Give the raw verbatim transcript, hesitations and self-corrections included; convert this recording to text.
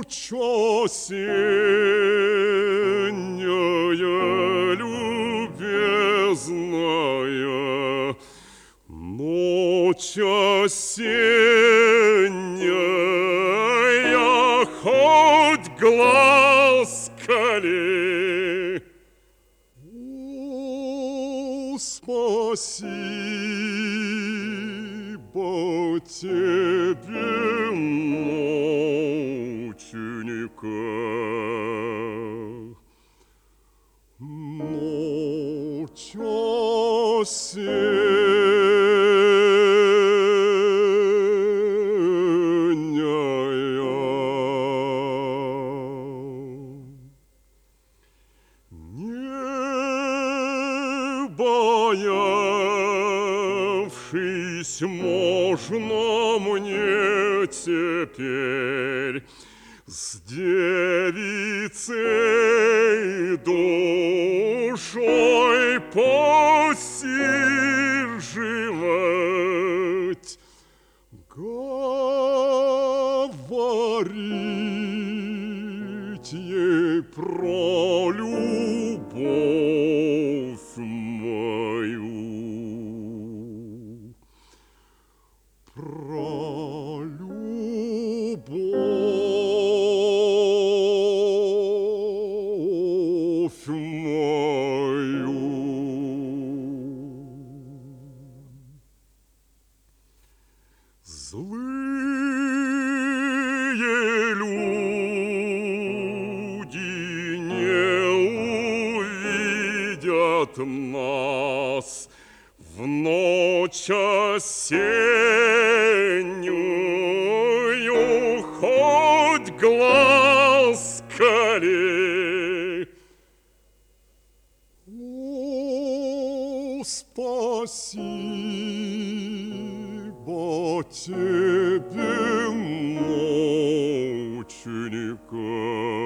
осенняя, любезная, ночь осенняя, хоть глаз кали. О, спасибо тебе, мученика. Ночь осенняя. Не боявшись, можно мне теперь с девицей душой посиживать, говорить ей про любовь мою, про любовь мою. Злые люди не увидят нас в ночь осеннюю, хоть глаз кали. О, спасибо тебе, мученика.